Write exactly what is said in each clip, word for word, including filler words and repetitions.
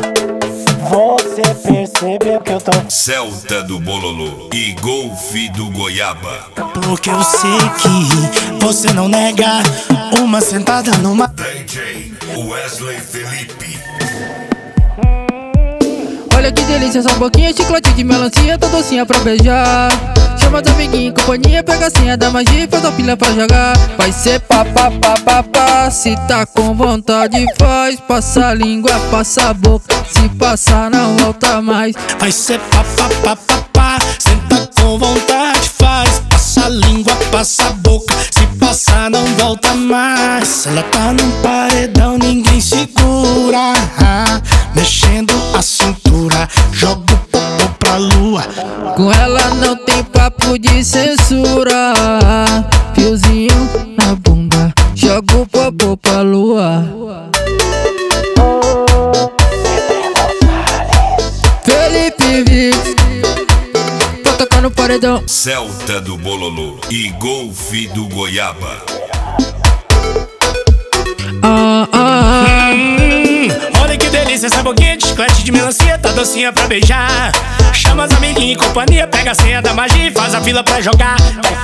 Você percebeu que eu tô Celta do Bololô e Golfe do Goiaba. Porque eu sei que você não nega uma sentada numa D J Wesley Felipe. Olha que delícia, essa boquinha, chiclete de melancia, tá docinha pra beijar. Chama os amiguinhos, companhia, pega a senha da magia e faz a pilha pra jogar. Vai ser pá, pá, pá, pá, pá. Se tá com vontade faz, passa a língua, passa a boca. Se passar não volta mais. vai ser pá, pá, pá, pá, pá. Senta com vontade, faz. Passa a língua, passa a boca. Se passar não volta mais. Ela tá num paredão, ninguém segura. Mexendo a cintura, joga o popô pra lua. Com ela não tem papo de censura. Fiozinho na bunda, joga o popô pra lua. Felipe Vix, pra tocar no paredão. Celta do Bololô e Golfe do Goiaba. Ah, ah, ah. Hum, olha que delícia essa boquinha de chiclete de melancia, tá docinha pra beijar. Chama os amiguinhos e companhia, pega a senha da magia e faz a fila pra jogar.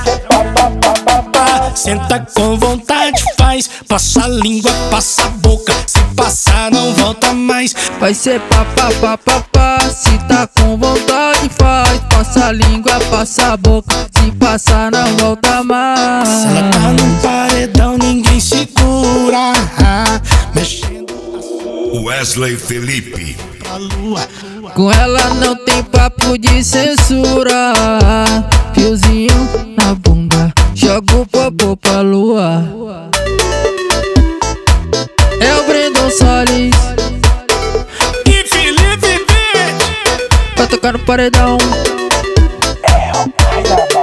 Senta com vontade, faz. Passa a língua, passa a boca. Se passar não volta mais. Vai ser pá, pá, pá, pá, pá. Se tá com vontade faz. Passa a língua, passa a boca. Se passar não volta mais. Se ela tá num paredão, ninguém segura. Mexendo Wesley Felipe. a lua. Com ela não tem papo de censura. Fiozinho na bunda, joga o popô pra lua. É o Brandon Salles E Felipe Beat, pra tocar no paredão. é o pai da